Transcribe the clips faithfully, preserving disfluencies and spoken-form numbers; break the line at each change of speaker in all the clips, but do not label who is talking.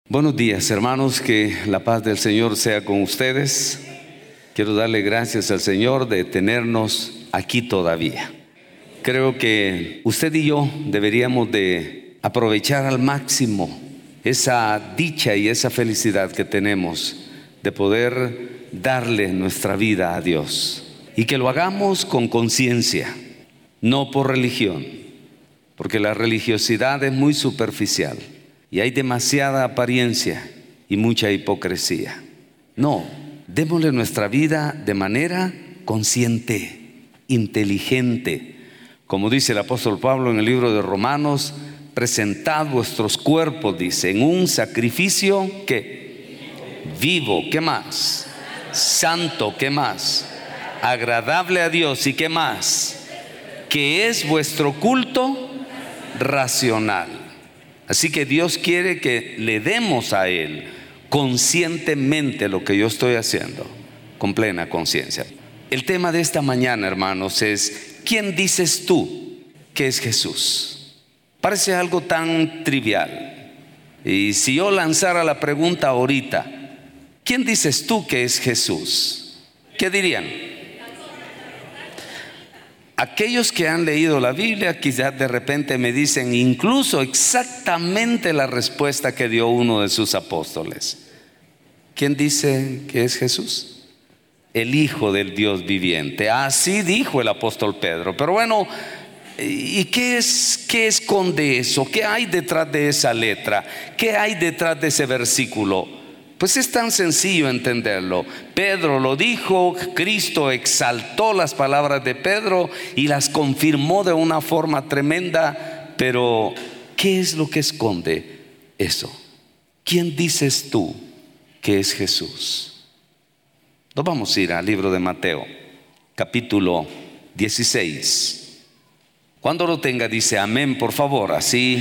Buenos días, hermanos, que la paz del Señor sea con ustedes. Quiero darle gracias al Señor de tenernos aquí todavía. Creo que usted y yo deberíamos de aprovechar al máximo esa dicha y esa felicidad que tenemos de poder darle nuestra vida a Dios, y que lo hagamos con conciencia, no por religión, porque la religiosidad es muy superficial y hay demasiada apariencia y mucha hipocresía. No, démosle nuestra vida de manera consciente, inteligente. Como dice el apóstol Pablo en el libro de Romanos, presentad vuestros cuerpos, dice, en un sacrificio que vivo, ¿qué más? Santo, ¿qué más? Agradable a Dios, ¿y qué más? Que es vuestro culto racional. Así que Dios quiere que le demos a Él conscientemente lo que yo estoy haciendo, con plena conciencia. El tema de esta mañana, hermanos, es: ¿quién dices tú que es Jesús? Parece algo tan trivial. Y si yo lanzara la pregunta ahorita, ¿quién dices tú que es Jesús? ¿Qué dirían? Aquellos que han leído la Biblia quizás de repente me dicen incluso exactamente la respuesta que dio uno de sus apóstoles. ¿Quién dice que es Jesús? El Hijo del Dios viviente. Así dijo el apóstol Pedro. Pero bueno, ¿y qué es, qué esconde eso? ¿Qué hay detrás de esa letra? ¿Qué hay detrás de ese versículo? Pues es tan sencillo entenderlo. Pedro lo dijo, Cristo exaltó las palabras de Pedro y las confirmó de una forma tremenda. Pero ¿qué es lo que esconde eso? ¿Quién dices tú que es Jesús? Nos vamos a ir al libro de Mateo, capítulo dieciséis. Cuando lo tenga dice amén, por favor, así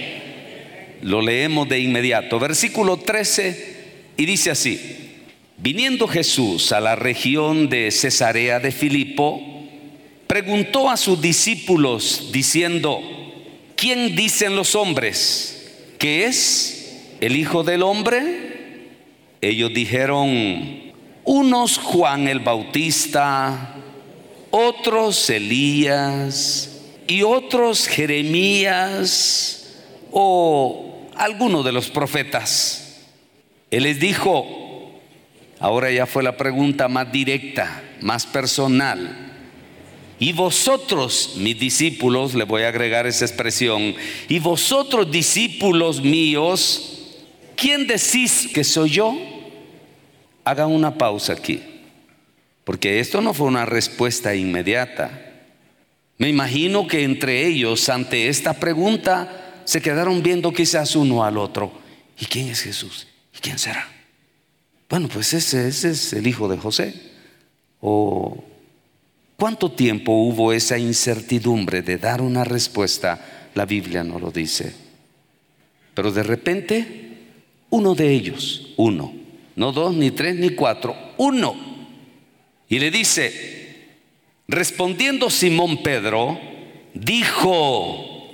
lo leemos de inmediato. Versículo trece. Y dice así: viniendo Jesús a la región de Cesarea de Filipo, preguntó a sus discípulos diciendo: ¿quién dicen los hombres que es el Hijo del Hombre? Ellos dijeron: unos Juan el Bautista, otros Elías, y otros Jeremías o alguno de los profetas. Él les dijo, ahora ya fue la pregunta más directa, más personal: y vosotros, mis discípulos, le voy a agregar esa expresión, y vosotros, discípulos míos, ¿quién decís que soy yo? Hagan una pausa aquí, porque esto no fue una respuesta inmediata. Me imagino que entre ellos, ante esta pregunta, se quedaron viendo quizás uno al otro. ¿Y quién es Jesús? ¿Y quién será? Bueno, pues ese, ese es el hijo de José. ¿O cuánto tiempo hubo esa incertidumbre de dar una respuesta? La Biblia no lo dice. Pero de repente, uno de ellos, uno, no dos, ni tres, ni cuatro, uno, y le dice, respondiendo Simón Pedro, dijo,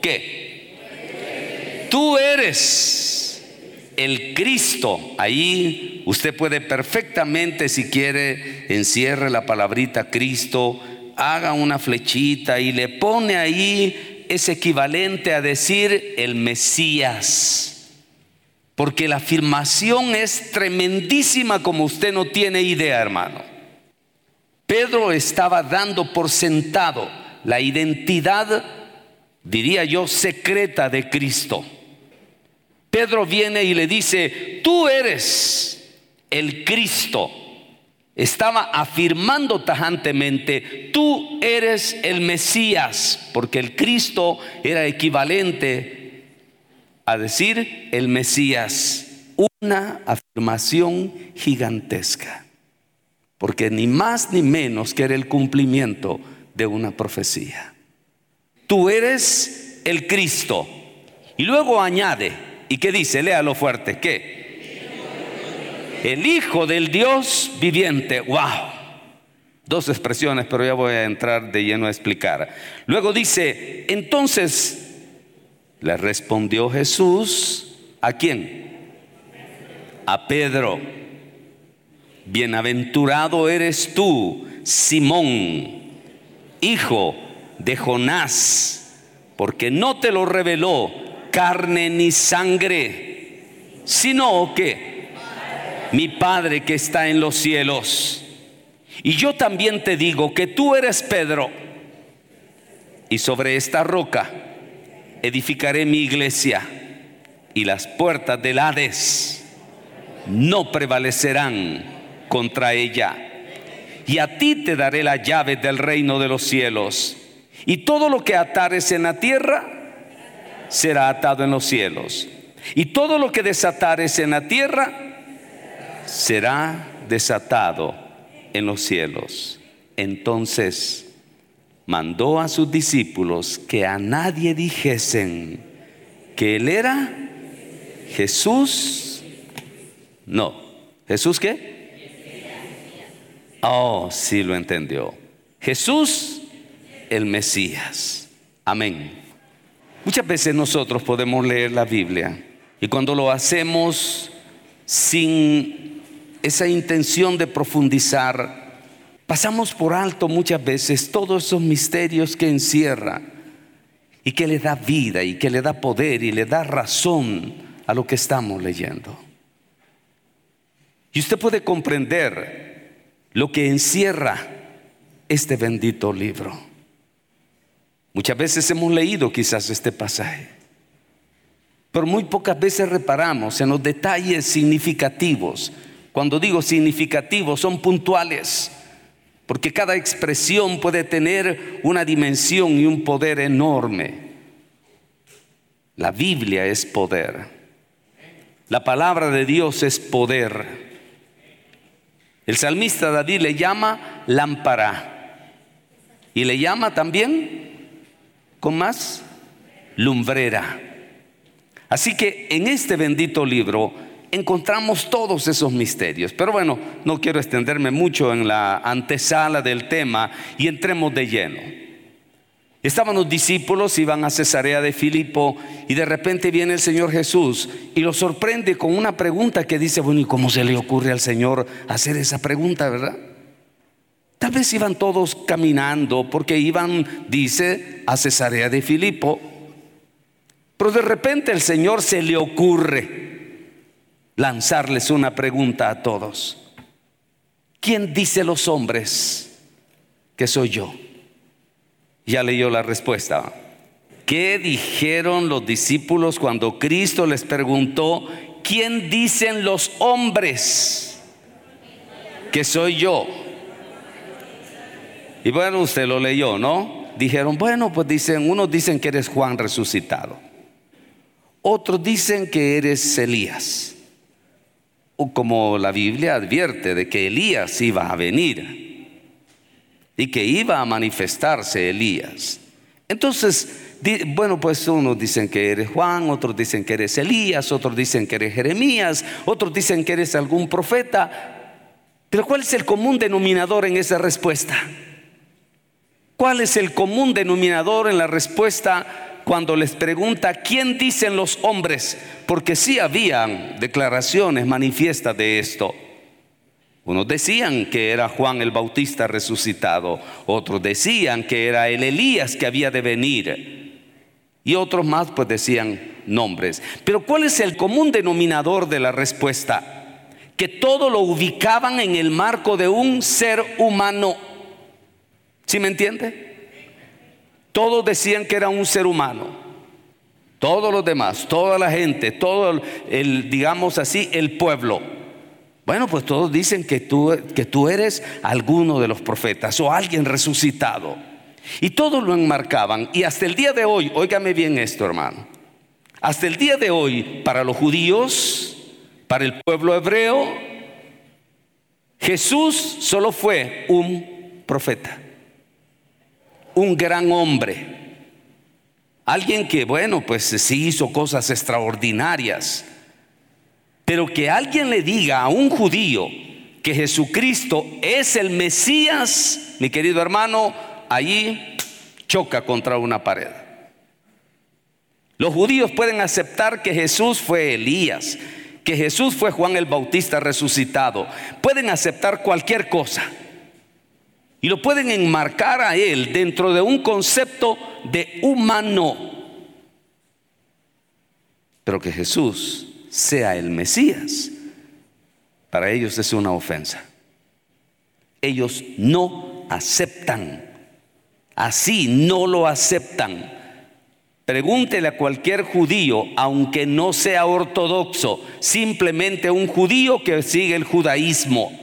¿qué? Tú eres el Cristo. Ahí usted puede perfectamente, si quiere, encierre la palabrita Cristo, haga una flechita y le pone ahí ese equivalente a decir el Mesías, porque la afirmación es tremendísima como usted no tiene idea, hermano. Pedro estaba dando por sentado la identidad, diría yo, secreta de Cristo. Pedro viene y le dice, tú eres el Cristo. Estaba afirmando tajantemente, tú eres el Mesías, porque el Cristo era equivalente a decir el Mesías. Una afirmación gigantesca, porque ni más ni menos que era el cumplimiento de una profecía. Tú eres el Cristo. Y luego añade, ¿y qué dice? Léalo fuerte. ¿Qué? El Hijo del Dios viviente. ¡Wow! Dos expresiones, pero ya voy a entrar de lleno a explicar. Luego dice, entonces le respondió Jesús, ¿a quién? a Pedro: bienaventurado eres tú, Simón, hijo de Jonás, porque no te lo reveló carne ni sangre, sino que mi Padre que está en los cielos. Y yo también te digo que tú eres Pedro, y sobre esta roca edificaré mi iglesia, y las puertas del Hades no prevalecerán contra ella. Y a ti te daré la llave del reino de los cielos, y todo lo que atares en la tierra será atado en los cielos, y todo lo que desatares en la tierra será desatado en los cielos. Entonces mandó a sus discípulos que a nadie dijesen que él era Jesús. No, ¿Jesús qué? Oh, sí lo entendió. Jesús, el Mesías. Amén. Muchas veces nosotros podemos leer la Biblia, y cuando lo hacemos sin esa intención de profundizar, pasamos por alto muchas veces todos esos misterios que encierra y que le da vida y que le da poder y le da razón a lo que estamos leyendo. Y usted puede comprender lo que encierra este bendito libro. Muchas veces hemos leído quizás este pasaje, pero muy pocas veces reparamos en los detalles significativos. Cuando digo significativos, son puntuales, porque cada expresión puede tener una dimensión y un poder enorme. La Biblia es poder. La palabra de Dios es poder. El salmista David le llama lámpara, y le llama también con más lumbrera. Así que en este bendito libro encontramos todos esos misterios. Pero bueno, no quiero extenderme mucho en la antesala del tema y entremos de lleno. Estaban los discípulos, iban a Cesarea de Filipo, y de repente viene el Señor Jesús y los sorprende con una pregunta que dice: bueno, ¿y cómo se le ocurre al Señor hacer esa pregunta, verdad? Tal vez iban todos caminando, porque iban, dice, a Cesarea de Filipo, pero de repente el Señor se le ocurre lanzarles una pregunta a todos: ¿quién dice los hombres que soy yo? Ya leyó la respuesta. ¿Qué dijeron los discípulos cuando Cristo les preguntó: ¿quién dicen los hombres que soy yo? Y bueno, usted lo leyó, ¿no? Dijeron, bueno, pues dicen, unos dicen que eres Juan resucitado, otros dicen que eres Elías, o como la Biblia advierte de que Elías iba a venir y que iba a manifestarse Elías. Entonces, bueno, pues unos dicen que eres Juan, otros dicen que eres Elías, otros dicen que eres Jeremías, otros dicen que eres algún profeta. Pero ¿cuál es el común denominador en esa respuesta? ¿Cuál es el común denominador en la respuesta cuando les pregunta quién dicen los hombres? Porque sí habían declaraciones manifiestas de esto. Unos decían que era Juan el Bautista resucitado, otros decían que era el Elías que había de venir, y otros más pues decían nombres. Pero ¿cuál es el común denominador de la respuesta? Que todo lo ubicaban en el marco de un ser humano. ¿Sí me entiende? Todos decían que era un ser humano. Todos los demás, toda la gente, todo el, el digamos así, el pueblo. Bueno, pues todos dicen que tú, que tú eres alguno de los profetas o alguien resucitado. Y todos lo enmarcaban. Y hasta el día de hoy, óigame bien esto, hermano, hasta el día de hoy, para los judíos, para el pueblo hebreo, Jesús solo fue un profeta, un gran hombre, alguien que, bueno, pues sí hizo cosas extraordinarias. Pero que alguien le diga a un judío que Jesucristo es el Mesías, mi querido hermano, allí choca contra una pared. Los judíos pueden aceptar que Jesús fue Elías, que Jesús fue Juan el Bautista resucitado, pueden aceptar cualquier cosa y lo pueden enmarcar a él dentro de un concepto de humano. Pero que Jesús sea el Mesías, para ellos es una ofensa. Ellos no aceptan, así no lo aceptan. Pregúntele a cualquier judío, aunque no sea ortodoxo, simplemente un judío que sigue el judaísmo.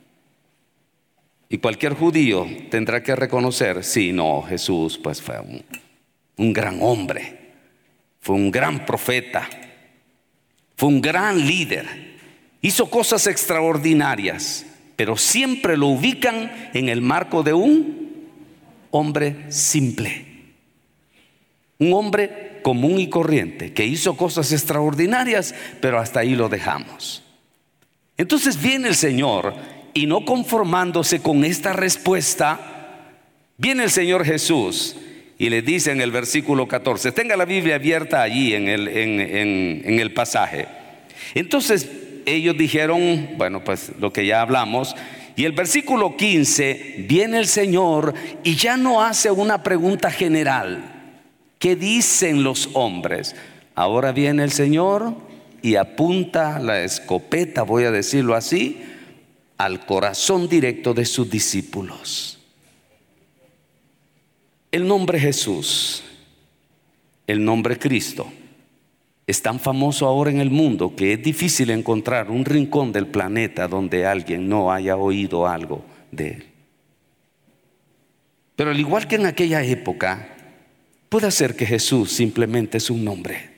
Y cualquier judío tendrá que reconocer, sí, no, Jesús pues fue un, un gran hombre, fue un gran profeta, fue un gran líder, hizo cosas extraordinarias, pero siempre lo ubican en el marco de un hombre simple. Un hombre común y corriente que hizo cosas extraordinarias, pero hasta ahí lo dejamos. Entonces viene el Señor y no conformándose con esta respuesta, viene el Señor Jesús y le dice en el versículo catorce, tenga la Biblia abierta allí en el, en, en, en el pasaje. Entonces ellos dijeron, bueno, pues lo que ya hablamos. Y el versículo quince, viene el Señor y ya no hace una pregunta general. ¿Qué dicen los hombres? Ahora viene el Señor y apunta la escopeta, voy a decirlo así, al corazón directo de sus discípulos. El nombre Jesús, el nombre Cristo, es tan famoso ahora en el mundo que es difícil encontrar un rincón del planeta donde alguien no haya oído algo de él. Pero al igual que en aquella época, puede ser que Jesús simplemente es un nombre.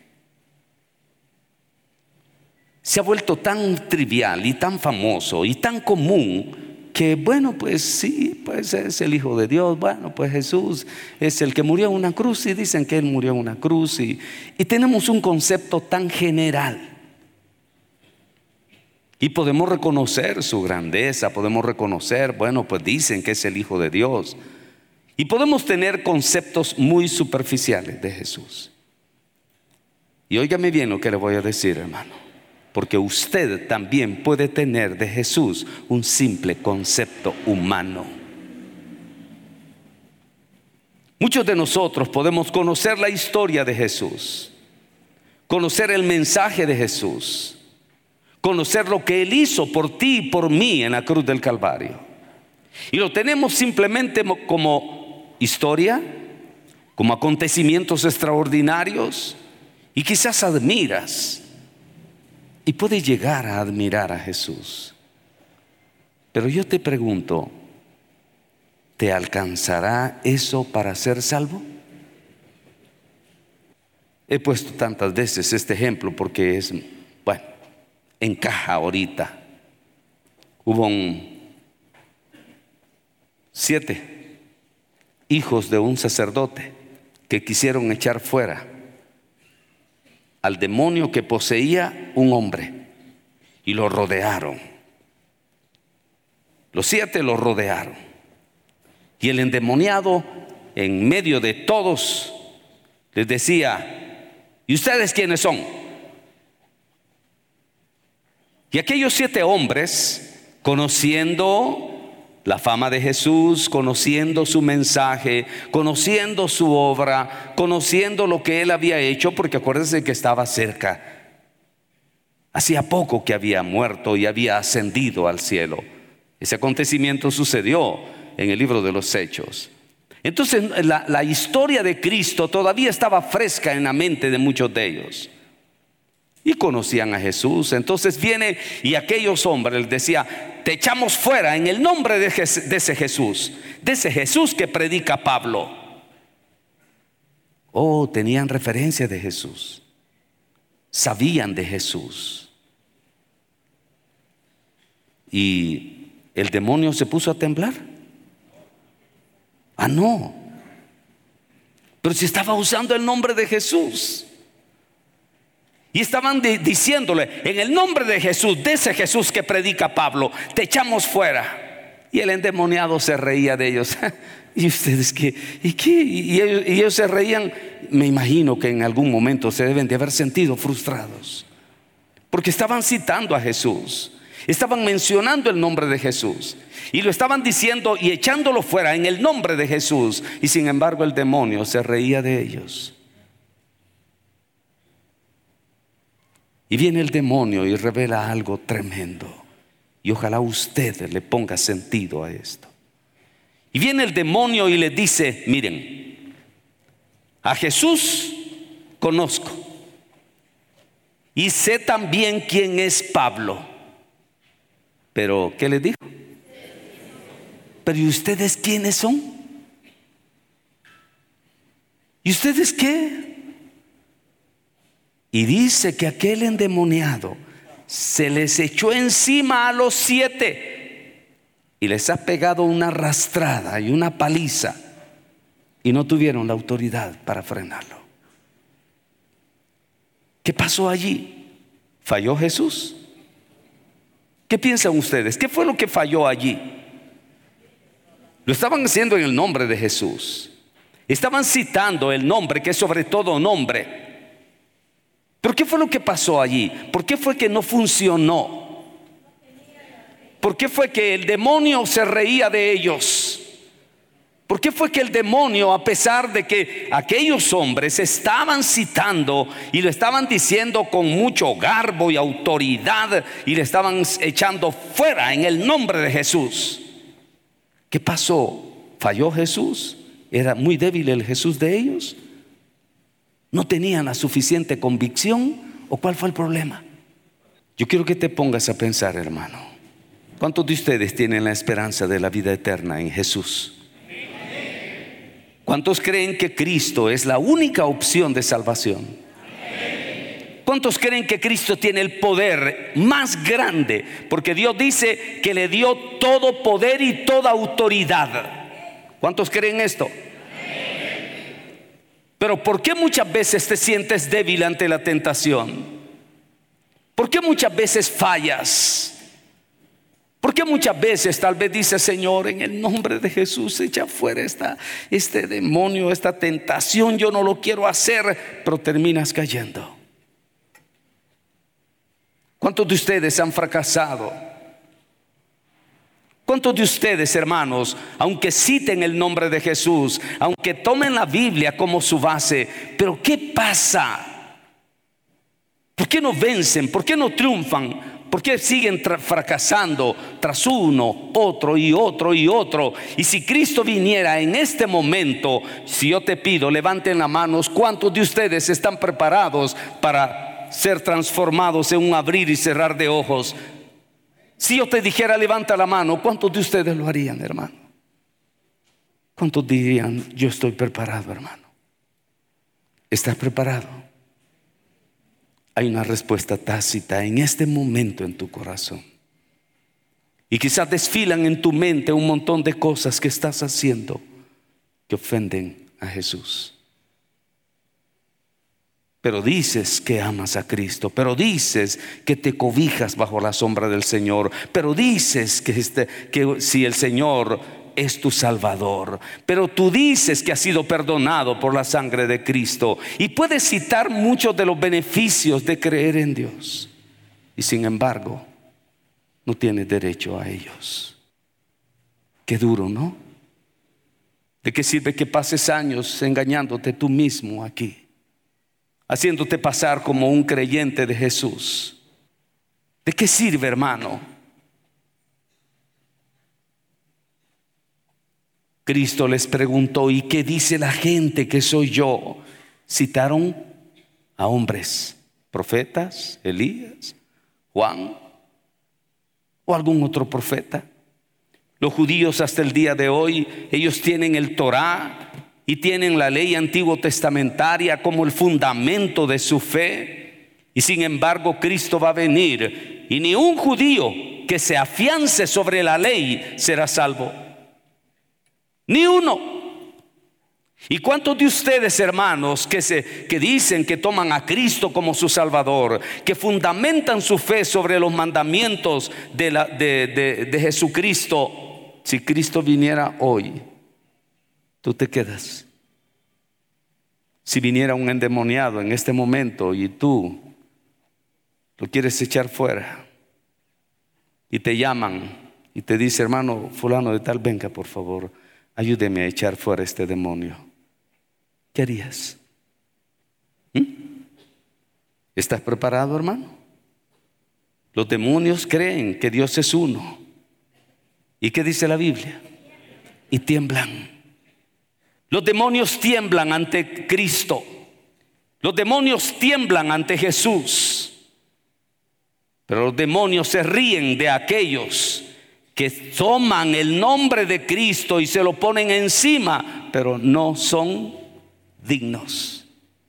Se ha vuelto tan trivial y tan famoso y tan común que, bueno, pues sí, pues es el Hijo de Dios. Bueno, pues Jesús es el que murió en una cruz y dicen que Él murió en una cruz. Y, y tenemos un concepto tan general. Y podemos reconocer su grandeza, podemos reconocer, bueno, pues dicen que es el Hijo de Dios. Y podemos tener conceptos muy superficiales de Jesús. Y óigame bien lo que le voy a decir, hermano, porque usted también puede tener de Jesús un simple concepto humano. Muchos de nosotros podemos conocer la historia de Jesús, conocer el mensaje de Jesús, conocer lo que Él hizo por ti y por mí en la cruz del Calvario. Y lo tenemos simplemente como historia, como acontecimientos extraordinarios, y quizás admiras y puedes llegar a admirar a Jesús. Pero yo te pregunto, ¿te alcanzará eso para ser salvo? He puesto tantas veces este ejemplo porque es, bueno, encaja ahorita. Hubo un siete hijos de un sacerdote que quisieron echar fuera al demonio que poseía un hombre y lo rodearon. Los siete lo rodearon y el endemoniado en medio de todos les decía, ¿y ustedes quiénes son? Y aquellos siete hombres, conociendo la fama de Jesús, conociendo su mensaje, conociendo su obra, conociendo lo que Él había hecho, porque acuérdense que estaba cerca. Hacía poco que había muerto y había ascendido al cielo. Ese acontecimiento sucedió en el libro de los Hechos. Entonces la, la historia de Cristo todavía estaba fresca en la mente de muchos de ellos. Y conocían a Jesús. Entonces viene y aquellos hombres les decía, te echamos fuera en el nombre de, de ese Jesús, de ese Jesús que predica Pablo. Oh, tenían referencia de Jesús, sabían de Jesús. Y el demonio se puso a temblar. Ah, no. Pero si estaba usando el nombre de Jesús. Y estaban de, diciéndole, en el nombre de Jesús, de ese Jesús que predica Pablo, te echamos fuera. Y el endemoniado se reía de ellos. ¿Y ustedes qué? ¿Y qué? Y ellos, y ellos se reían. Me imagino que en algún momento se deben de haber sentido frustrados. porque estaban citando a Jesús, estaban mencionando el nombre de Jesús y lo estaban diciendo y echándolo fuera en el nombre de Jesús. Y sin embargo el demonio se reía de ellos. Y viene el demonio y revela algo tremendo, y ojalá usted le ponga sentido a esto. Y viene el demonio y le dice: miren, a Jesús conozco y sé también quién es Pablo. Pero ¿qué le dijo? Pero ¿y ustedes quiénes son? ¿Y ustedes qué? Y dice que aquel endemoniado se les echó encima a los siete y les ha pegado una arrastrada y una paliza, y no tuvieron la autoridad para frenarlo. ¿Qué pasó allí? ¿Falló Jesús? ¿Qué piensan ustedes? ¿Qué fue lo que falló allí? Lo estaban haciendo en el nombre de Jesús. Estaban citando el nombre, que es sobre todo nombre. ¿Pero qué fue lo que pasó allí? ¿Por qué fue que no funcionó? ¿Por qué fue que el demonio se reía de ellos? ¿Por qué fue que el demonio, a pesar de que aquellos hombres estaban citando y lo estaban diciendo con mucho garbo y autoridad y le estaban echando fuera en el nombre de Jesús? ¿Qué pasó? ¿Falló Jesús? ¿Era muy débil el Jesús de ellos? ¿No tenían la suficiente convicción? ¿O cuál fue el problema? Yo quiero que te pongas a pensar, hermano. ¿Cuántos de ustedes tienen la esperanza de la vida eterna en Jesús? ¿Cuántos creen que Cristo es la única opción de salvación? ¿Cuántos creen que Cristo tiene el poder más grande? Porque Dios dice que le dio todo poder y toda autoridad. ¿Cuántos creen esto? Pero ¿por qué muchas veces te sientes débil ante la tentación? ¿Por qué muchas veces fallas? ¿Por qué muchas veces tal vez dices: Señor, en el nombre de Jesús, echa fuera esta, este demonio, esta tentación, yo no lo quiero hacer, pero terminas cayendo? ¿Cuántos de ustedes han fracasado? ¿Cuántos de ustedes, hermanos, aunque citen el nombre de Jesús, aunque tomen la Biblia como su base, pero qué pasa? ¿Por qué no vencen? ¿Por qué no triunfan? ¿Por qué siguen tra- fracasando tras uno, otro y otro y otro? Y si Cristo viniera en este momento, si yo te pido, levanten las manos, ¿cuántos de ustedes están preparados para ser transformados en un abrir y cerrar de ojos? Si yo te dijera: levanta la mano, ¿cuántos de ustedes lo harían, hermano? ¿Cuántos dirían: yo estoy preparado, hermano? ¿Estás preparado? Hay una respuesta tácita en este momento en tu corazón. Y quizás desfilan en tu mente un montón de cosas que estás haciendo que ofenden a Jesús. Pero dices que amas a Cristo, pero dices que te cobijas bajo la sombra del Señor, pero dices que, este, que si el Señor es tu Salvador, pero tú dices que has sido perdonado por la sangre de Cristo, y puedes citar muchos de los beneficios de creer en Dios, y sin embargo no tienes derecho a ellos. Qué duro, ¿no? ¿De qué sirve que pases años engañándote tú mismo aquí, haciéndote pasar como un creyente de Jesús? ¿De qué sirve, hermano? Cristo les preguntó: ¿y qué dice la gente que soy yo? Citaron a hombres, profetas, Elías, Juan o algún otro profeta. Los judíos hasta el día de hoy, ellos tienen el Torá y tienen la ley antiguo testamentaria como el fundamento de su fe. Y sin embargo Cristo va a venir, y ni un judío que se afiance sobre la ley será salvo. Ni uno. ¿Y cuántos de ustedes, hermanos, que, se, que dicen que toman a Cristo como su Salvador, que fundamentan su fe sobre los mandamientos de, la, de, de, de Jesucristo? Si Cristo viniera hoy, tú te quedas. Si viniera un endemoniado en este momento y tú lo quieres echar fuera y te llaman y te dice: hermano fulano de tal, venga por favor, ayúdeme a echar fuera este demonio. ¿Qué harías? ¿Mm? ¿Estás preparado, hermano? Los demonios creen que Dios es uno. ¿Y qué dice la Biblia? Y tiemblan. Los demonios tiemblan ante Cristo. Los demonios tiemblan ante Jesús. Pero los demonios se ríen de aquellos que toman el nombre de Cristo y se lo ponen encima, pero no son dignos.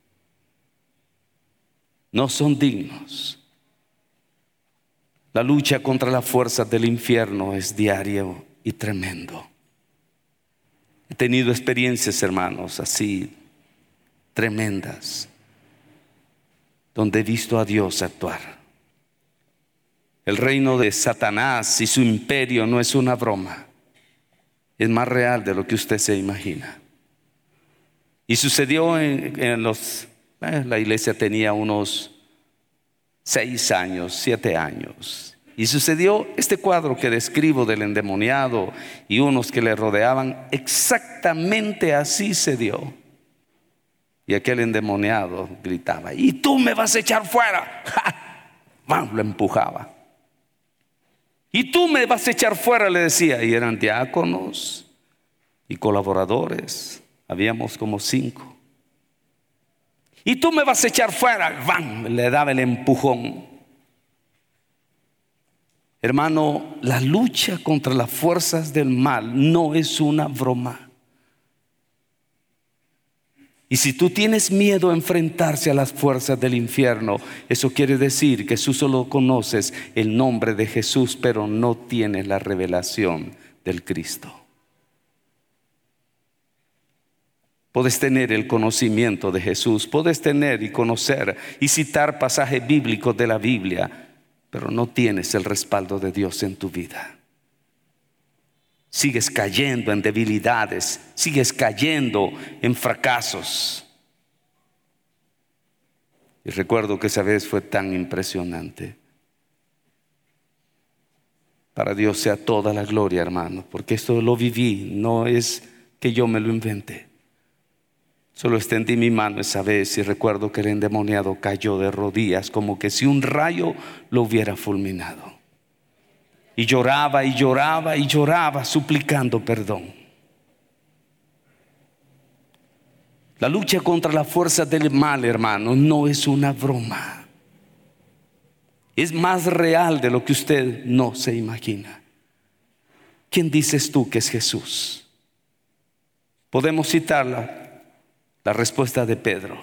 No son dignos. La lucha contra las fuerzas del infierno es diario y tremendo. He tenido experiencias, hermanos, así tremendas, donde he visto a Dios actuar. El reino de Satanás y su imperio no es una broma. Es más real de lo que usted se imagina. Y sucedió en, en los... Eh, la iglesia tenía unos seis años, siete años. Y sucedió este cuadro que describo del endemoniado y unos que le rodeaban. Exactamente así se dio. Y aquel endemoniado gritaba: ¿y tú me vas a echar fuera? ¡Ja! Lo empujaba. ¿Y tú me vas a echar fuera?, le decía. Y eran diáconos y colaboradores. Habíamos como cinco. ¿Y tú me vas a echar fuera? ¡Bam! Le daba el empujón. Hermano, la lucha contra las fuerzas del mal no es una broma. Y si tú tienes miedo a enfrentarse a las fuerzas del infierno, eso quiere decir que tú solo conoces el nombre de Jesús, pero no tienes la revelación del Cristo. Puedes tener el conocimiento de Jesús, puedes tener y conocer y citar pasajes bíblicos de la Biblia, pero no tienes el respaldo de Dios en tu vida. Sigues cayendo en debilidades, sigues cayendo en fracasos. Y recuerdo que esa vez fue tan impresionante. Para Dios sea toda la gloria, hermano, porque esto lo viví, no es que yo me lo inventé. Solo extendí mi mano esa vez y recuerdo que el endemoniado cayó de rodillas, como que si un rayo lo hubiera fulminado. Y lloraba y lloraba y lloraba, suplicando perdón. La lucha contra las fuerzas del mal, hermano, no es una broma. Es más real de lo que usted no se imagina. ¿Quién dices tú que es Jesús? Podemos citarla. La respuesta de Pedro: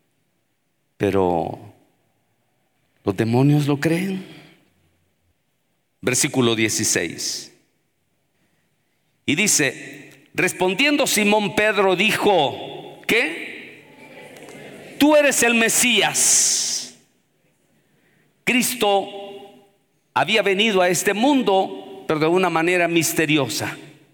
pero ¿los demonios lo creen? Versículo dieciséis. Y dice: respondiendo Simón Pedro dijo, ¿qué? Tú eres el Mesías. Cristo había venido a este mundo, pero de una manera misteriosa.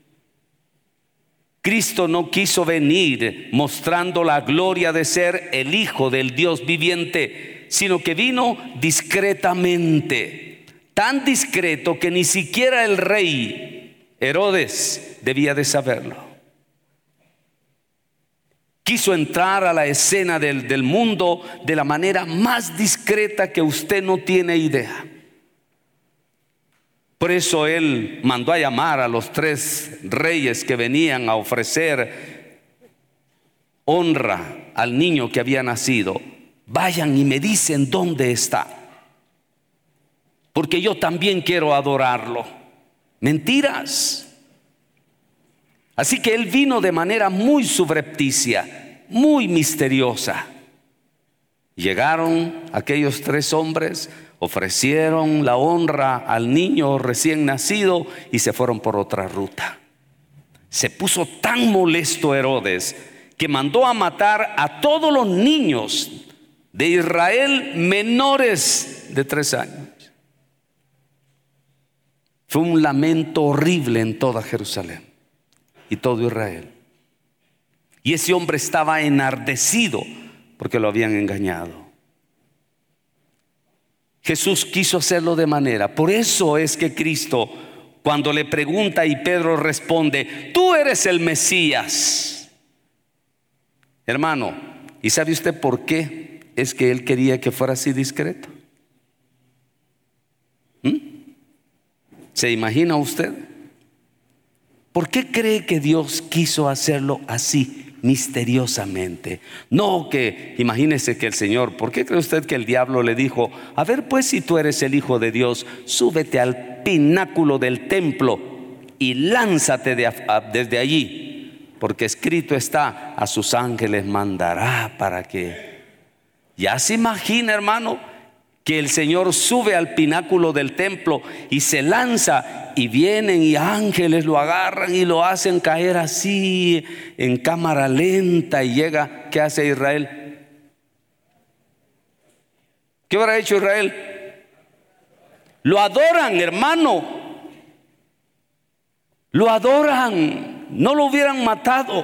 Cristo no quiso venir mostrando la gloria de ser el Hijo del Dios viviente, sino que vino discretamente, tan discreto que ni siquiera el rey Herodes debía de saberlo. Quiso entrar a la escena del, del mundo de la manera más discreta que usted no tiene idea. Por eso él mandó a llamar a los tres reyes que venían a ofrecer honra al niño que había nacido. Vayan y me dicen dónde está, porque yo también quiero adorarlo. Mentiras. Así que él vino de manera muy subrepticia, muy misteriosa. Llegaron aquellos tres hombres, ofrecieron la honra al niño recién nacido y se fueron por otra ruta. Se puso tan molesto Herodes que mandó a matar a todos los niños de Israel menores de tres años. Fue un lamento horrible en toda Jerusalén y todo Israel. Y ese hombre estaba enardecido porque lo habían engañado. Jesús quiso hacerlo de manera. Por eso es que Cristo, cuando le pregunta y Pedro responde, tú eres el Mesías. Hermano, ¿y sabe usted por qué es que él quería que fuera así discreto? ¿Mm? ¿Se imagina usted? ¿Por qué cree que Dios quiso hacerlo así, misteriosamente? No que, imagínese que el Señor, ¿por qué cree usted que el diablo le dijo, a ver pues si tú eres el Hijo de Dios, súbete al pináculo del templo y lánzate de, a, desde allí? Porque escrito está, a sus ángeles mandará para que... Ya se imagina, hermano, que el Señor sube al pináculo del templo y se lanza y vienen y ángeles lo agarran y lo hacen caer así en cámara lenta y llega. ¿Qué hace Israel? ¿Qué habrá hecho Israel? Lo adoran, hermano. Lo adoran. No lo hubieran matado.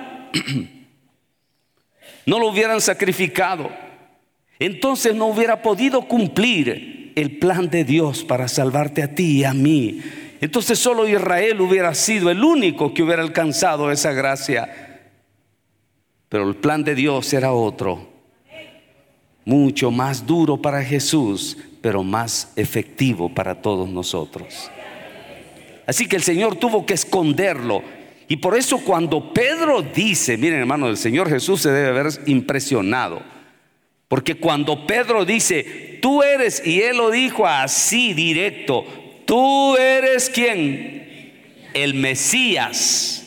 No lo hubieran sacrificado. Entonces no hubiera podido cumplir el plan de Dios para salvarte a ti y a mí. Entonces solo Israel hubiera sido el único que hubiera alcanzado esa gracia. Pero el plan de Dios era otro, mucho más duro para Jesús, pero más efectivo para todos nosotros. Así que el Señor tuvo que esconderlo. Y por eso cuando Pedro dice, miren hermano, el Señor Jesús se debe haber impresionado. Porque cuando Pedro dice, tú eres, y él lo dijo así directo, tú eres ¿quién? El Mesías.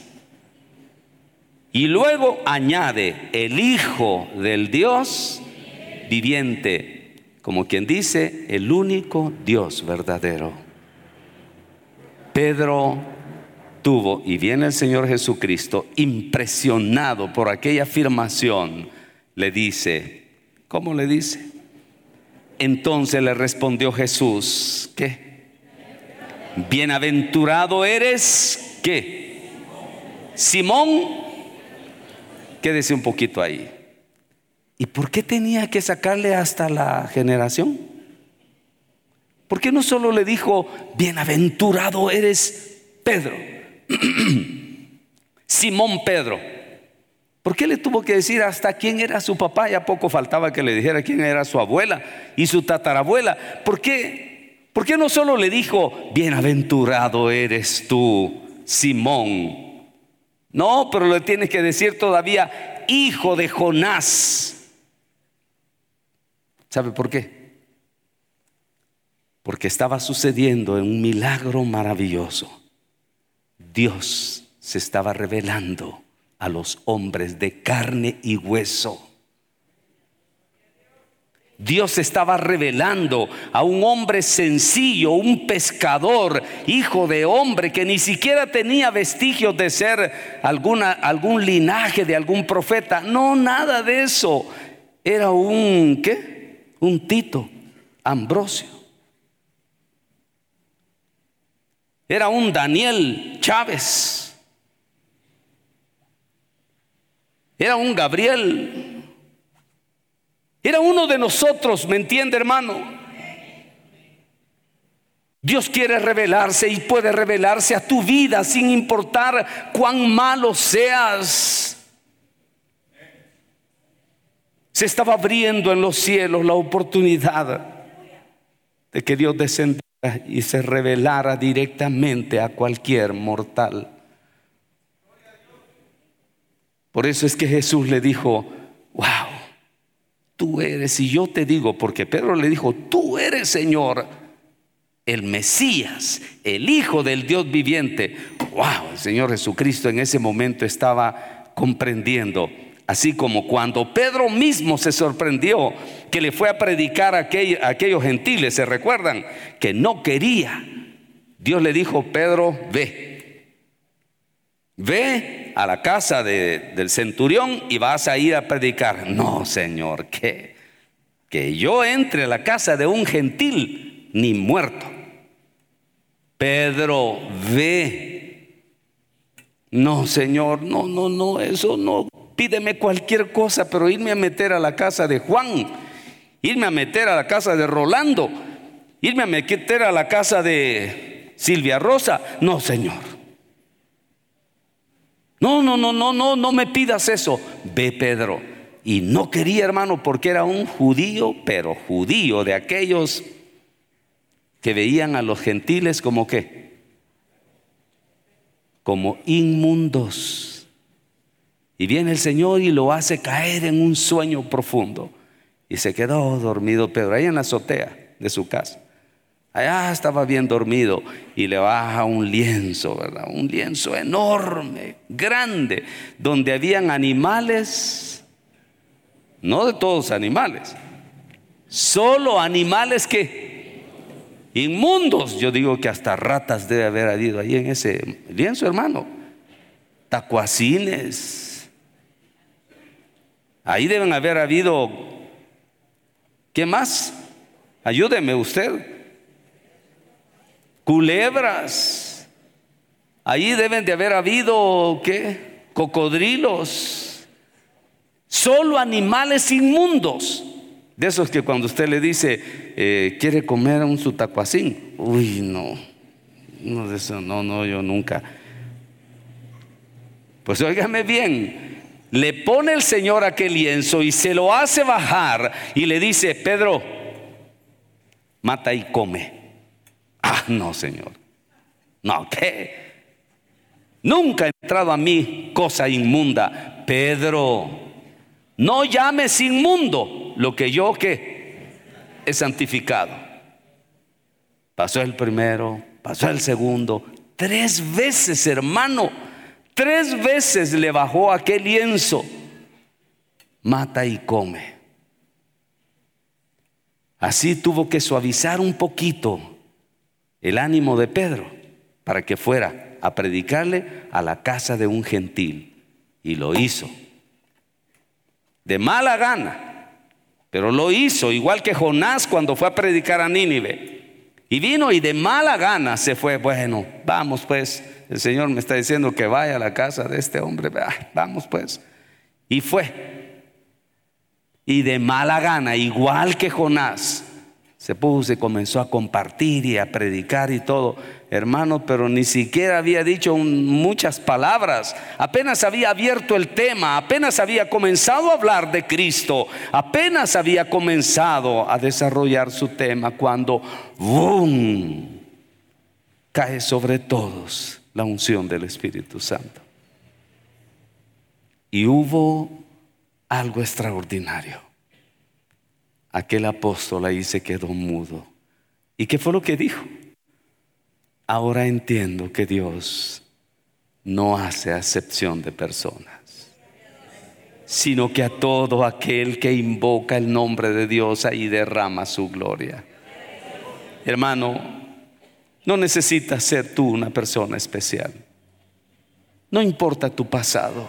Y luego añade, el Hijo del Dios viviente, como quien dice, el único Dios verdadero. Pedro tuvo, y viene el Señor Jesucristo, impresionado por aquella afirmación, le dice, ¿cómo le dice? Entonces le respondió Jesús, ¿qué? Bienaventurado eres, ¿qué? Simón, quédese un poquito ahí. ¿Y por qué tenía que sacarle hasta la generación? ¿Por qué no solo le dijo, bienaventurado eres Pedro? Simón Pedro. ¿Por qué le tuvo que decir hasta quién era su papá? Ya poco faltaba que le dijera quién era su abuela y su tatarabuela. ¿Por qué? ¿Por qué no solo le dijo, bienaventurado eres tú, Simón? No, pero le tiene que decir todavía, hijo de Jonás. ¿Sabe por qué? Porque estaba sucediendo un milagro maravilloso. Dios se estaba revelando a los hombres de carne y hueso. Dios se estaba revelando a un hombre sencillo, un pescador, hijo de hombre, que ni siquiera tenía vestigios de ser alguna, algún linaje de algún profeta. No, nada de eso. Era un, ¿qué? Un Tito, Ambrosio. Era un Daniel Chávez. Era un Gabriel. Era uno de nosotros, ¿me entiende, hermano? Dios quiere revelarse y puede revelarse a tu vida sin importar cuán malo seas. Se estaba abriendo en los cielos la oportunidad de que Dios descendiera y se revelara directamente a cualquier mortal. Por eso es que Jesús le dijo, wow, tú eres, y yo te digo, porque Pedro le dijo, tú eres, Señor, el Mesías, el Hijo del Dios viviente. Wow, el Señor Jesucristo en ese momento estaba comprendiendo. Así como cuando Pedro mismo se sorprendió que le fue a predicar a aquellos, a aquellos gentiles, ¿se recuerdan? Que no quería. Dios le dijo, Pedro, ve. Ve a la casa de, del centurión y vas a ir a predicar. No, Señor, que, que yo entre a la casa de un gentil, ni muerto. Pedro, ve. No, Señor, no, no, no, eso no. Pídeme cualquier cosa, pero irme a meter a la casa de Juan, irme a meter a la casa de Rolando, irme a meter a la casa de Silvia Rosa. No, Señor. No, no, no, no, no, no me pidas eso. Ve, Pedro. Y no quería, hermano, porque era un judío, pero judío, de aquellos que veían a los gentiles como qué, como inmundos. Y viene el Señor y lo hace caer en un sueño profundo. Y se quedó dormido Pedro ahí en la azotea de su casa. Allá estaba bien dormido y le baja un lienzo, ¿verdad? Un lienzo enorme, grande, donde habían animales, no de todos animales, solo animales que inmundos. Yo digo que hasta ratas debe haber habido ahí en ese lienzo, hermano. Tacuacines. Ahí deben haber habido, ¿qué más? Ayúdeme usted. Culebras. Ahí deben de haber habido, ¿qué? Cocodrilos. Solo animales inmundos. De esos que cuando usted le dice, eh, ¿quiere comer un su tacuacín? Uy, no. No, de eso, no, no, yo nunca. Pues óigame bien. Le pone el Señor aquel lienzo y se lo hace bajar y le dice, Pedro, mata y come. Ah, no, Señor. No, ¿qué? Nunca ha entrado a mí cosa inmunda. Pedro, no llames inmundo lo que yo que he santificado. Pasó el primero, pasó el segundo, tres veces, hermano, tres veces le bajó aquel lienzo. Mata y come. Así tuvo que suavizar un poquito el ánimo de Pedro para que fuera a predicarle a la casa de un gentil. Y lo hizo de mala gana, pero lo hizo, igual que Jonás cuando fue a predicar a Nínive. Y vino y de mala gana se fue. Bueno, vamos pues, el Señor me está diciendo que vaya a la casa de este hombre. Vamos pues. Y fue. Y de mala gana, igual que Jonás, se puso y comenzó a compartir y a predicar y todo, hermano, pero ni siquiera había dicho un, muchas palabras. Apenas había abierto el tema, apenas había comenzado a hablar de Cristo, apenas había comenzado a desarrollar su tema cuando ¡boom!, cae sobre todos la unción del Espíritu Santo. Y hubo algo extraordinario. Aquel apóstol ahí se quedó mudo. ¿Y qué fue lo que dijo? Ahora entiendo que Dios no hace acepción de personas, sino que a todo aquel que invoca el nombre de Dios, ahí derrama su gloria. Hermano, no necesitas ser tú una persona especial. No importa tu pasado.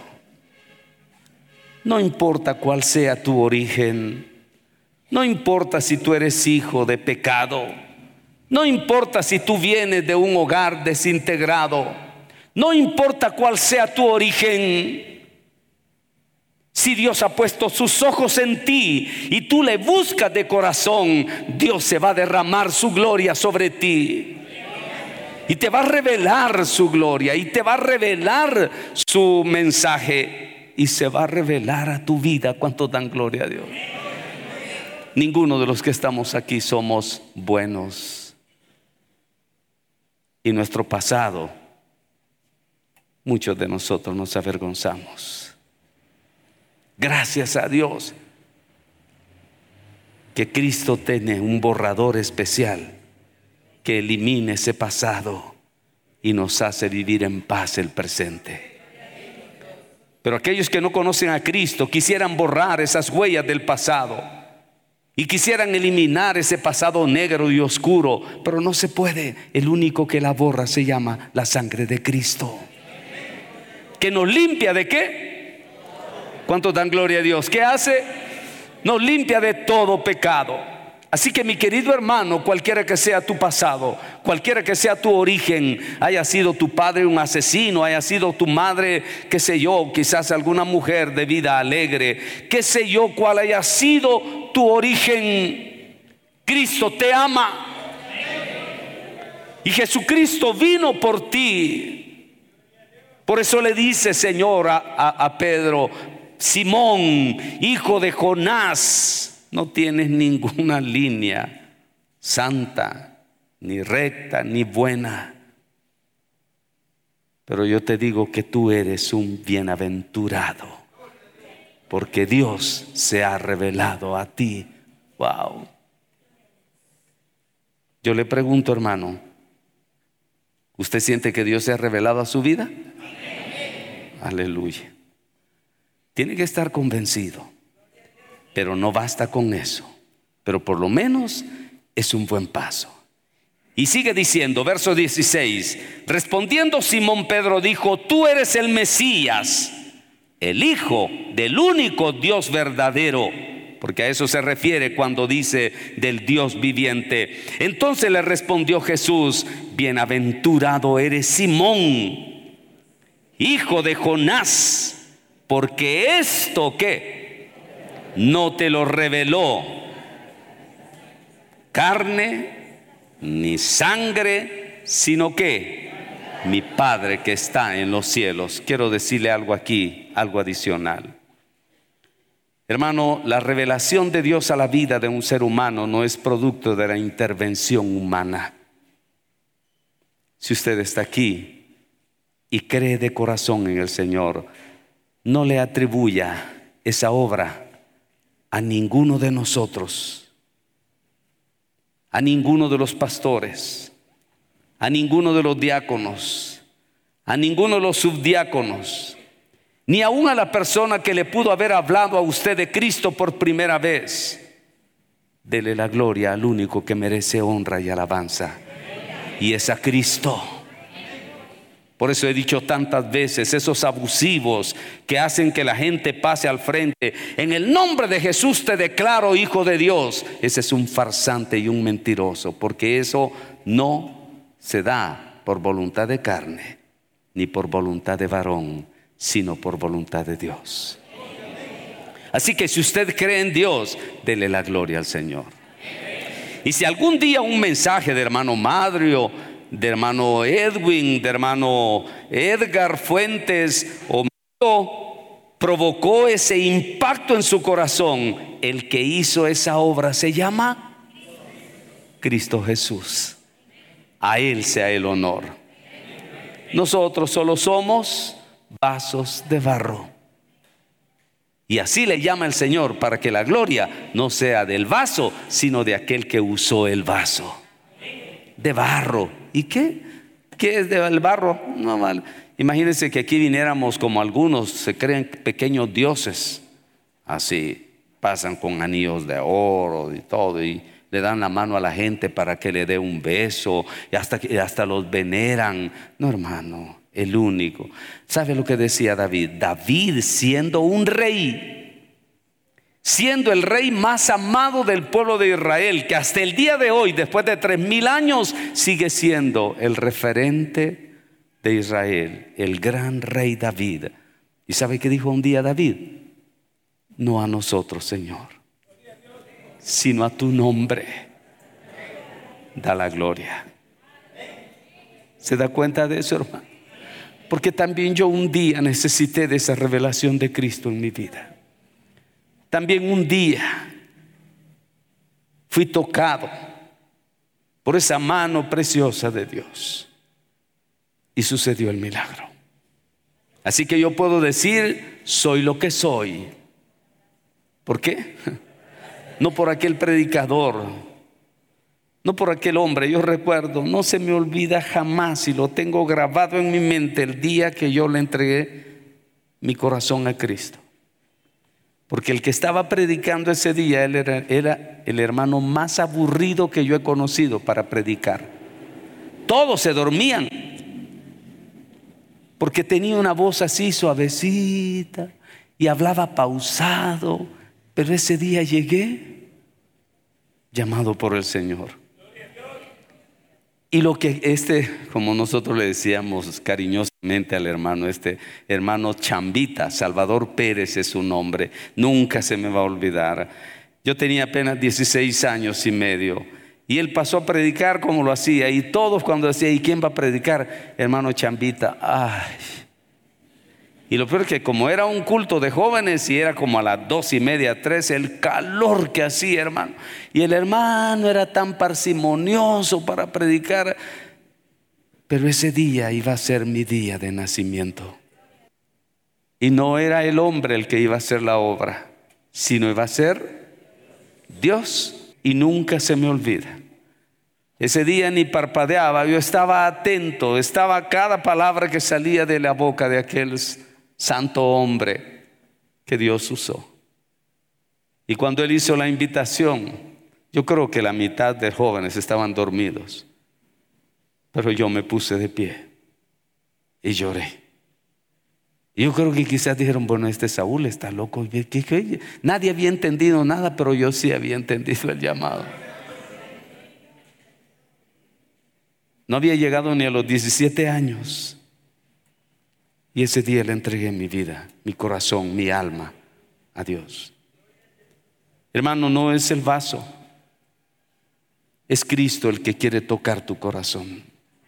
No importa cuál sea tu origen. No importa si tú eres hijo de pecado. No importa si tú vienes de un hogar desintegrado. No importa cuál sea tu origen. Si Dios ha puesto sus ojos en ti y tú le buscas de corazón, Dios se va a derramar su gloria sobre ti. Y te va a revelar su gloria y te va a revelar su mensaje y se va a revelar a tu vida. ¿Cuántos dan gloria a Dios? Ninguno de los que estamos aquí somos buenos. Y nuestro pasado, muchos de nosotros nos avergonzamos. Gracias a Dios que Cristo tiene un borrador especial que elimine ese pasado y nos hace vivir en paz el presente. Pero aquellos que no conocen a Cristo quisieran borrar esas huellas del pasado y quisieran eliminar ese pasado negro y oscuro, pero no se puede. El único que la borra se llama la sangre de Cristo, que nos limpia ¿de qué? ¿Cuántos dan gloria a Dios? ¿Qué hace? Nos limpia de todo pecado. Así que mi querido hermano, cualquiera que sea tu pasado, cualquiera que sea tu origen, haya sido tu padre un asesino, haya sido tu madre, qué sé yo, quizás alguna mujer de vida alegre, qué sé yo, cuál haya sido tu origen, Cristo te ama Y Jesucristo vino por ti. Por eso le dice Señor a, a, a Pedro: Simón, hijo de Jonás, no tienes ninguna línea santa, ni recta, ni buena. Pero yo te digo que tú eres un bienaventurado, porque Dios se ha revelado a ti. Wow. Yo le pregunto, hermano, ¿usted siente que Dios se ha revelado a su vida? Amén. Aleluya. Tiene que estar convencido, pero no basta con eso. Pero por lo menos es un buen paso. Y sigue diciendo, verso dieciséis: respondiendo Simón Pedro dijo: tú eres el Mesías, el Hijo del único Dios verdadero. Porque a eso se refiere cuando dice del Dios viviente. Entonces le respondió Jesús: bienaventurado eres Simón, hijo de Jonás, porque esto ¿qué? No te lo reveló carne ni sangre, sino que mi Padre que está en los cielos. Quiero decirle algo aquí, algo adicional. Hermano, la revelación de Dios a la vida de un ser humano no es producto de la intervención humana. Si usted está aquí y cree de corazón en el Señor, no le atribuya esa obra a ninguno de nosotros, a ninguno de los pastores, a ninguno de los diáconos, a ninguno de los subdiáconos, ni aún a la persona que le pudo haber hablado a usted de Cristo por primera vez. Dele la gloria al único que merece honra y alabanza, y es a Cristo. Por eso he dicho tantas veces, esos abusivos que hacen que la gente pase al frente: en el nombre de Jesús te declaro hijo de Dios. Ese es un farsante y un mentiroso, porque eso no se da por voluntad de carne, ni por voluntad de varón, sino por voluntad de Dios. Así que si usted cree en Dios, dele la gloria al Señor. Y si algún día un mensaje de hermano Madrio, de hermano Edwin, de hermano Edgar Fuentes o mío provocó ese impacto en su corazón, el que hizo esa obra se llama Cristo Jesús. A Él sea el honor. Nosotros solo somos vasos de barro, y así le llama el Señor, para que la gloria no sea del vaso, sino de aquel que usó el vaso de barro. ¿Y qué? ¿Qué es del barro? No vale. Imagínense que aquí viniéramos como algunos se creen pequeños dioses, así pasan con anillos de oro y todo, y le dan la mano a la gente para que le dé un beso, y hasta, y hasta los veneran. No, hermano, el único. ¿Sabe lo que decía David? David, siendo un rey, siendo el rey más amado del pueblo de Israel, que hasta el día de hoy, después de tres mil años, sigue siendo el referente de Israel, el gran rey David. ¿Y sabe qué dijo un día David? No a nosotros, Señor, sino a tu nombre da la gloria. ¿Se da cuenta de eso, hermano? Porque también yo un día necesité de esa revelación de Cristo en mi vida. También un día fui tocado por esa mano preciosa de Dios y sucedió el milagro. Así que yo puedo decir, soy lo que soy. ¿Por qué? No por aquel predicador, no por aquel hombre. Yo recuerdo, no se me olvida jamás, y lo tengo grabado en mi mente, el día que yo le entregué mi corazón a Cristo. Porque el que estaba predicando ese día, él era, era el hermano más aburrido que yo he conocido para predicar. Todos se dormían, porque tenía una voz así suavecita y hablaba pausado. Pero ese día llegué llamado por el Señor. Y lo que este, como nosotros le decíamos cariñosamente al hermano, este hermano Chambita, Salvador Pérez es su nombre, nunca se me va a olvidar. Yo tenía apenas dieciséis años y medio, Y él pasó a predicar como lo hacía. Y todos cuando decía, ¿y quién va a predicar? Hermano Chambita. Ay. Y lo peor es que como era un culto de jóvenes y era como a las dos y media, tres, el calor que hacía, hermano. Y el hermano era tan parsimonioso para predicar. Pero ese día iba a ser mi día de nacimiento. Y no era el hombre el que iba a hacer la obra, sino iba a ser Dios. Y nunca se me olvida. Ese día ni parpadeaba, yo estaba atento, estaba a cada palabra que salía de la boca de aquel santo hombre que Dios usó. Y cuando él hizo la invitación, yo creo que la mitad de jóvenes estaban dormidos, pero yo me puse de pie y lloré. Y yo creo que quizás dijeron, bueno, este Saúl está loco. ¿Qué, qué? Nadie había entendido nada, pero yo sí había entendido el llamado. No había llegado ni a los diecisiete años. Y ese día le entregué mi vida, mi corazón, mi alma a Dios. Hermano, no es el vaso. Es Cristo el que quiere tocar tu corazón.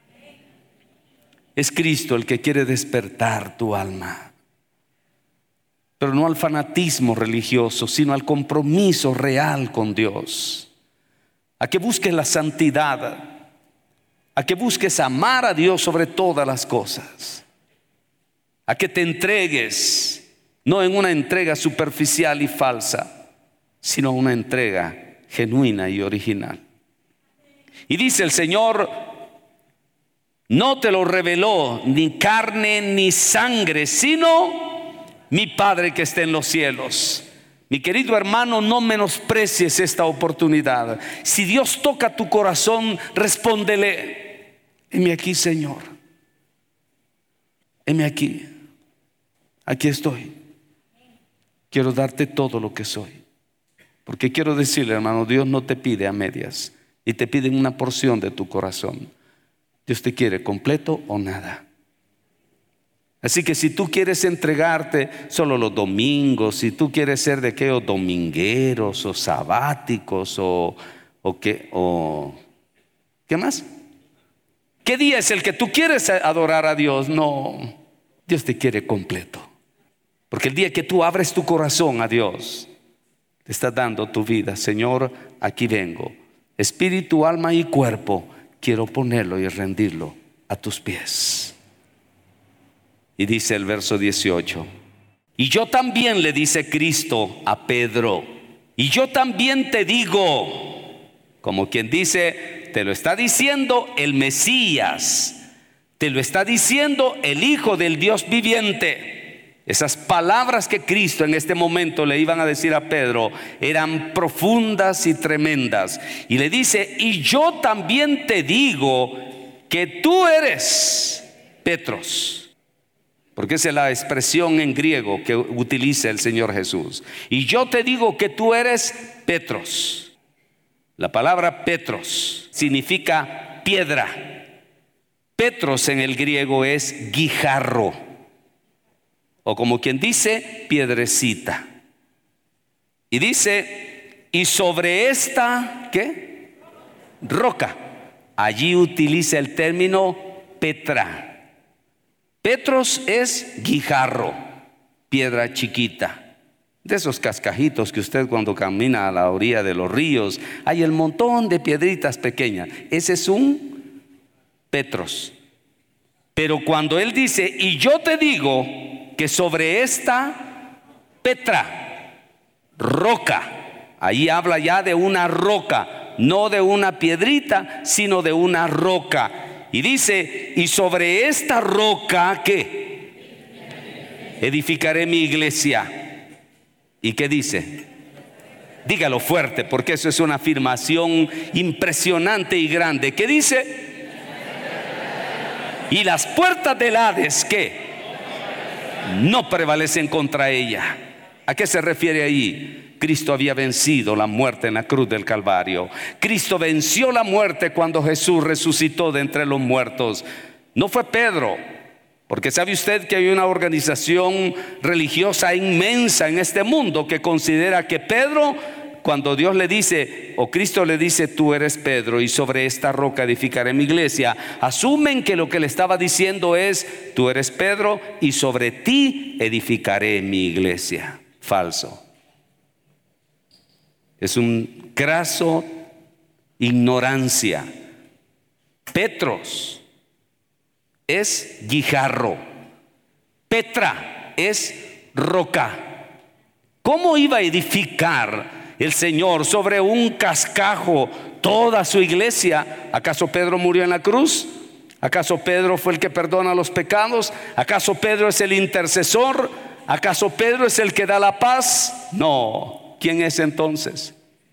Es Cristo el que quiere despertar tu alma. Pero no al fanatismo religioso, sino al compromiso real con Dios. A que busques la santidad. A que busques amar a Dios sobre todas las cosas. A que te entregues, no en una entrega superficial y falsa, sino una entrega genuina y original. Y dice el Señor, no te lo reveló ni carne ni sangre, sino mi Padre que está en los cielos. Mi querido hermano, no menosprecies esta oportunidad. Si Dios toca tu corazón, respóndele: heme aquí, Señor. Heme aquí. Aquí estoy. Quiero darte todo lo que soy. Porque quiero decirle, hermano, Dios no te pide a medias, y te pide una porción de tu corazón. Dios te quiere completo o nada. Así que si tú quieres entregarte solo los domingos, si tú quieres ser de aquellos domingueros o sabáticos o, o qué, o ¿qué más? ¿Qué día es el que tú quieres adorar a Dios? No, Dios te quiere completo. Porque el día que tú abres tu corazón a Dios, te estás dando tu vida. Señor, aquí vengo. Espíritu, alma y cuerpo, quiero ponerlo y rendirlo a tus pies. Y dice el verso dieciocho: y yo también, le dice Cristo a Pedro, y yo también te digo, como quien dice, te lo está diciendo el Mesías, te lo está diciendo el Hijo del Dios viviente. Esas palabras que Cristo en este momento le iban a decir a Pedro eran profundas y tremendas. Y le dice: y yo también te digo que tú eres Petros. Porque esa es la expresión en griego que utiliza el Señor Jesús. Y yo te digo que tú eres Petros. La palabra Petros significa piedra. Petros en el griego es guijarro, o como quien dice, piedrecita. Y dice: y sobre esta, ¿qué? Roca. Allí utiliza el término Petra. Petros es guijarro, piedra chiquita. De esos cascajitos que usted cuando camina a la orilla de los ríos, hay el montón de piedritas pequeñas. Ese es un Petros. Pero cuando él dice: y yo te digo que sobre esta Petra, roca, ahí habla ya de una roca, no de una piedrita, sino de una roca. Y dice: y sobre esta roca, ¿qué? Edificaré mi iglesia. ¿Y qué dice? Dígalo fuerte, porque eso es una afirmación impresionante y grande. ¿Qué dice? Y las puertas del Hades, ¿qué? No prevalecen contra ella. ¿A qué se refiere ahí? Cristo había vencido la muerte en la cruz del Calvario. Cristo venció la muerte cuando Jesús resucitó de entre los muertos. No fue Pedro, porque sabe usted que hay una organización religiosa inmensa en este mundo que considera que Pedro, cuando Dios le dice, o Cristo le dice, tú eres Pedro y sobre esta roca edificaré mi iglesia, asumen que lo que le estaba diciendo es, tú eres Pedro y sobre ti edificaré mi iglesia. Falso. Es un graso ignorancia. Petros es guijarro, Petra es roca. ¿Cómo iba a edificar el Señor sobre un cascajo toda su iglesia? ¿Acaso Pedro murió en la cruz? ¿Acaso Pedro fue el que perdona los pecados? ¿Acaso Pedro es el intercesor? ¿Acaso Pedro es el que da la paz? No. ¿Quién es entonces?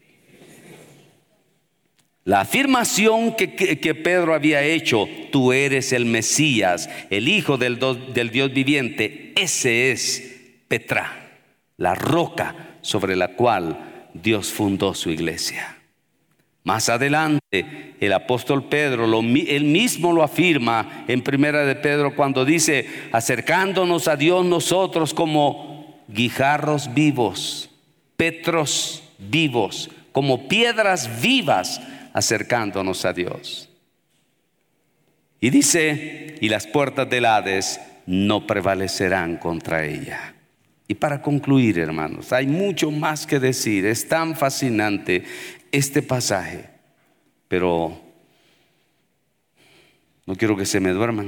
La afirmación que, que, que Pedro había hecho, tú eres el Mesías, el Hijo del, do, del Dios viviente, ese es Petra, la roca sobre la cual Dios fundó su iglesia. Más adelante, el apóstol Pedro, lo, él mismo lo afirma en Primera de Pedro cuando dice, acercándonos a Dios nosotros como guijarros vivos, petros vivos, como piedras vivas, acercándonos a Dios. Y dice, y las puertas del Hades no prevalecerán contra ella. Y para concluir, hermanos, hay mucho más que decir. Es tan fascinante este pasaje, pero no quiero que se me duerman.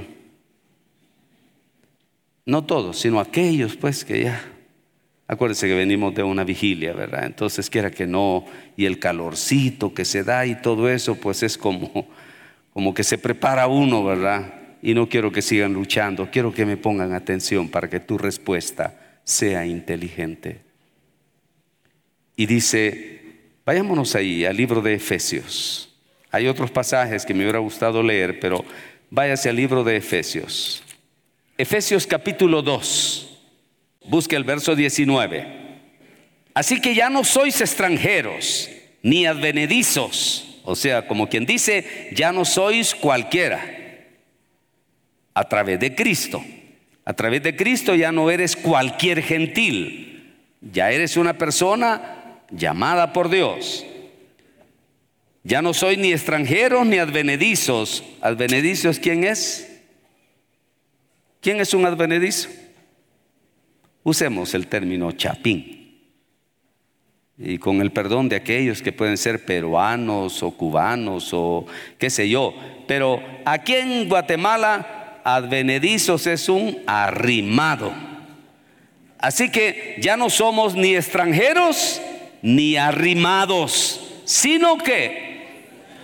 No todos, sino aquellos pues que ya, acuérdense que venimos de una vigilia, ¿verdad? Entonces quiera que no, y el calorcito que se da y todo eso, pues es como, como que se prepara uno, ¿verdad? Y no quiero que sigan luchando, quiero que me pongan atención para que tu respuesta sea inteligente. Y dice, vayámonos ahí al libro de Efesios. Hay otros pasajes que me hubiera gustado leer, pero váyase al libro de Efesios. Efesios capítulo dos. Busque el verso diecinueve. Así que ya no sois extranjeros ni advenedizos, o sea, como quien dice, ya no sois cualquiera. A través de Cristo. A través de Cristo ya no eres cualquier gentil. Ya eres una persona llamada por Dios. Ya no sois ni extranjeros ni advenedizos. ¿Advenedizos quién es? ¿Quién es un advenedizo? Usemos el término chapín. Y con el perdón de aquellos que pueden ser peruanos o cubanos o qué sé yo. Pero aquí en Guatemala, advenedizos es un arrimado. Así que ya no somos ni extranjeros ni arrimados, sino que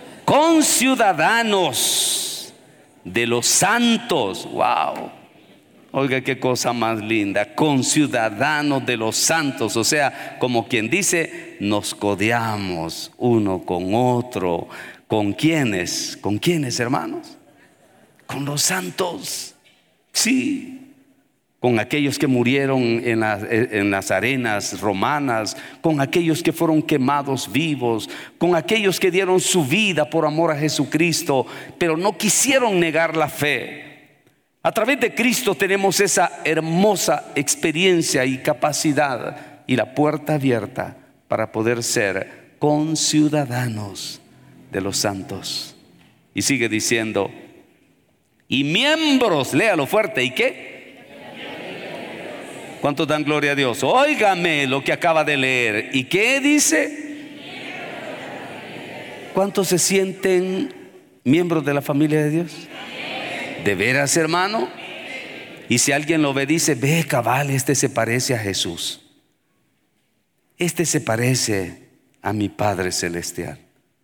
conciudadanos de los santos. Wow. Oiga, qué cosa más linda, conciudadanos de los santos, o sea, como quien dice, nos codeamos uno con otro. ¿Con quiénes? ¿Con quiénes, hermanos? Con los santos, sí, con aquellos que murieron en las, en las arenas romanas, con aquellos que fueron quemados vivos, con aquellos que dieron su vida por amor a Jesucristo, pero no quisieron negar la fe. A través de Cristo tenemos esa hermosa experiencia y capacidad y la puerta abierta para poder ser conciudadanos de los santos. Y sigue diciendo, y miembros, léalo fuerte, ¿y qué? ¿Cuántos dan gloria a Dios? Óigame lo que acaba de leer. ¿Y qué dice? ¿Cuántos se sienten miembros de la familia de Dios? ¿De veras, hermano? Y si alguien lo ve, dice, ve cabal, este se parece a Jesús. Este se parece a mi Padre Celestial.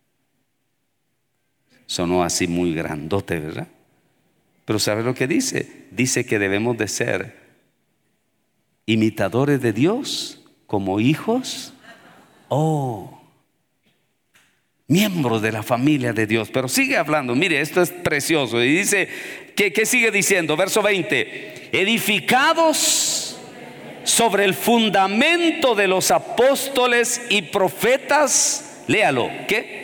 Sonó así muy grandote, ¿verdad? Pero ¿sabe lo que dice? Dice que debemos de ser imitadores de Dios como hijos. Oh, miembros de la familia de Dios. Pero sigue hablando, mire, esto es precioso. Y dice, ¿qué, qué sigue diciendo? Verso veinte. Edificados sobre el fundamento de los apóstoles y profetas. Léalo, ¿qué?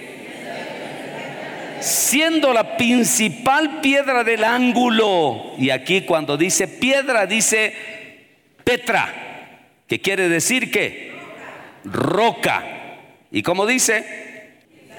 Siendo la principal piedra del ángulo. Y aquí cuando dice piedra, dice Petra, que quiere decir que roca. ¿Y cómo dice?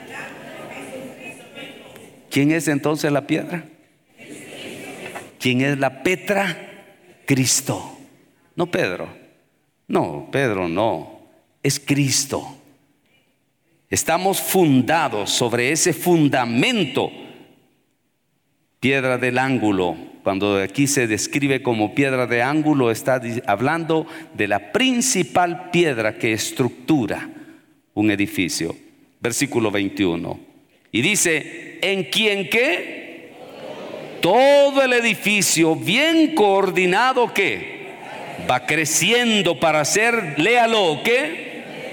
¿Quién es entonces la piedra? ¿Quién es la Petra? Cristo. No Pedro. No, Pedro no. Es Cristo. Estamos fundados sobre ese fundamento. Piedra del ángulo. Cuando aquí se describe como piedra de ángulo, está hablando de la principal piedra que estructura un edificio. Versículo veintiuno. Y dice, ¿en quién qué? Todo el edificio bien coordinado, ¿qué? Va creciendo para ser, léalo, ¿qué?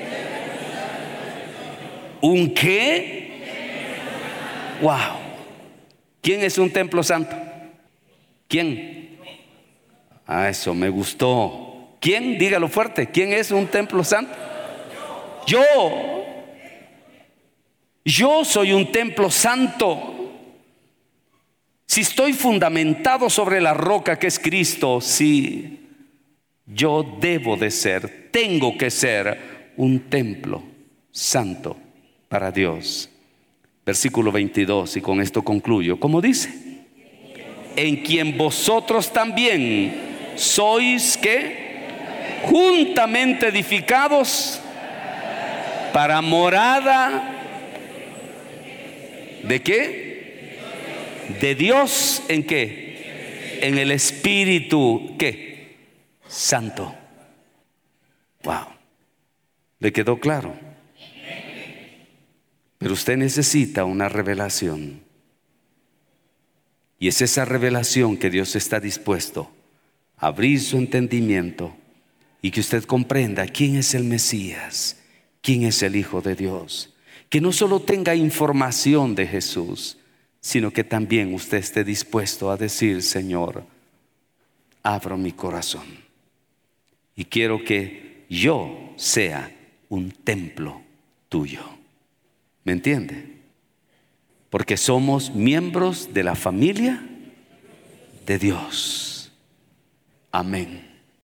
¿Un qué? Wow. ¿Quién es un templo santo? ¿Quién? Ah, eso me gustó. ¿Quién? Dígalo fuerte. ¿Quién es un templo santo? Yo. Yo soy un templo santo. Si estoy fundamentado sobre la roca que es Cristo, sí, yo debo de ser, tengo que ser un templo santo para Dios. Versículo veintidós, y con esto concluyo. ¿Cómo dice? En quien vosotros también sois, ¿qué? Juntamente edificados para morada. ¿De qué? De Dios. ¿En qué? En el Espíritu, ¿qué? Santo. Wow. ¿Le quedó claro? Pero usted necesita una revelación. Y es esa revelación que Dios está dispuesto a abrir su entendimiento y que usted comprenda quién es el Mesías, quién es el Hijo de Dios. Que no solo tenga información de Jesús, sino que también usted esté dispuesto a decir, Señor, abro mi corazón y quiero que yo sea un templo tuyo. ¿Me entiende? Porque somos miembros de la familia de Dios. Amén.